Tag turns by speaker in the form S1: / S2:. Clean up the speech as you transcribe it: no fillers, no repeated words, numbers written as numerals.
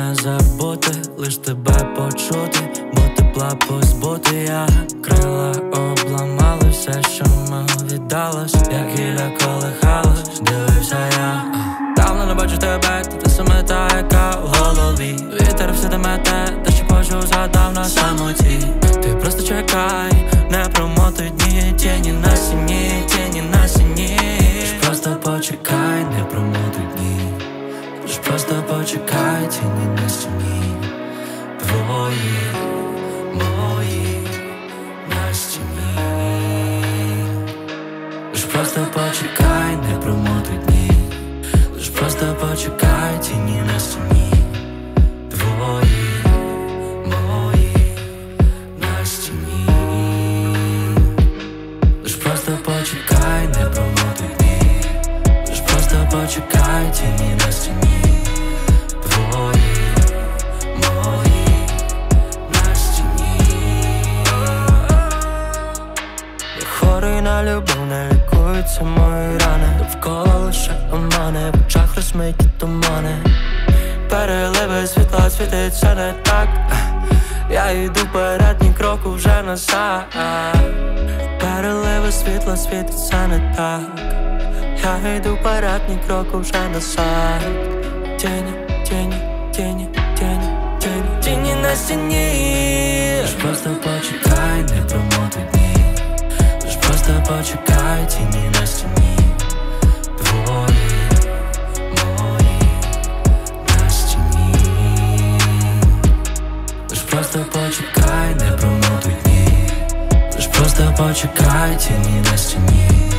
S1: не забути, лиш тебе почути, бо тепла позбути я. Крила обламали все, що ми віддалось, як гілля колихалось, дивився я. Давно не бачу тебе, ти саме та, яка в голові. Вітер все мете, те, що почув, згадав на самоті. Ти просто чекай, не промотуй дні, тіні на стіні, тіні на стіні. Лиш просто почекай, не промотуй дні. Лиш просто почекай, тіні на стіні. Твої, мої, на стіні. Лиш просто почекай, не промотуй дні. Лиш просто почекай, тіні на стіні. Твої, мої, на стіні. Лиш просто почекай, не промотуй дні. Лиш просто почекай, тіні на стіні. Твої, мої, на стіні. Я хворий на любов, не лікуються мої рани. Довкола лише омани, в очах розмиті тумани. Переливи світла, світиться не так. Я йду вперед, ні кроку вже назад. Переливи світла, світиться не так. Я йду вперед, ні кроку вже назад. Тіні, тіні, тіні, тіні, тіні, тіні на стіні. Лиш просто почекай, не промотуй дні. Лиш просто почекай, тіні на стіні. Твої, мої, на стіні. Лиш просто почекай, не промотуй дні. Лиш просто почекай, тіні на стіні.